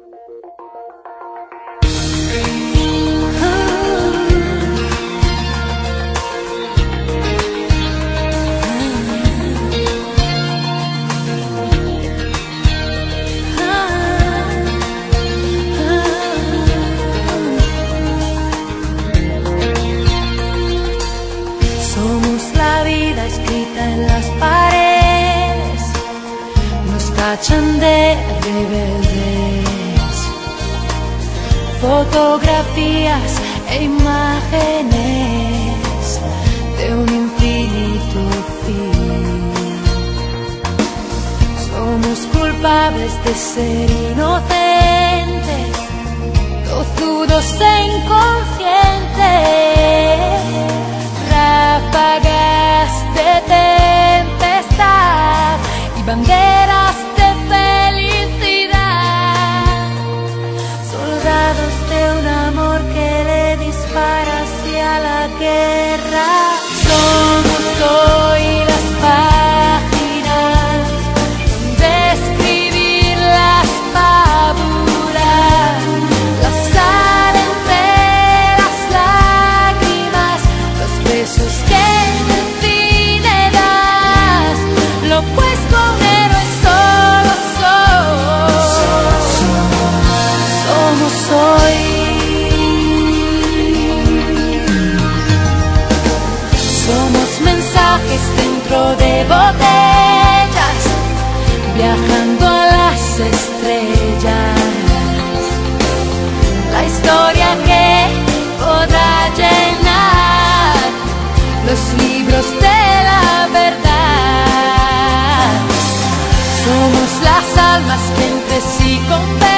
En las paredes nos tachan de rebeldes, fotografías e imágenes de un infinito fin. Somos culpables de ser inocentes, tozudos e inconscientes, ráfagas de tempestad y banderas de felicidad, soldados de un amor que le dispara hacia la guerra. Somos hoy las páginas de escribir las fábulas, la sal entre las lágrimas, los besos que pues con héroes somos hoy. Somos mensajes dentro de botellas, viajando a las estrellas. La historia que podrá llenar los libros de la verdad. Somos las almas que entre sí conversan.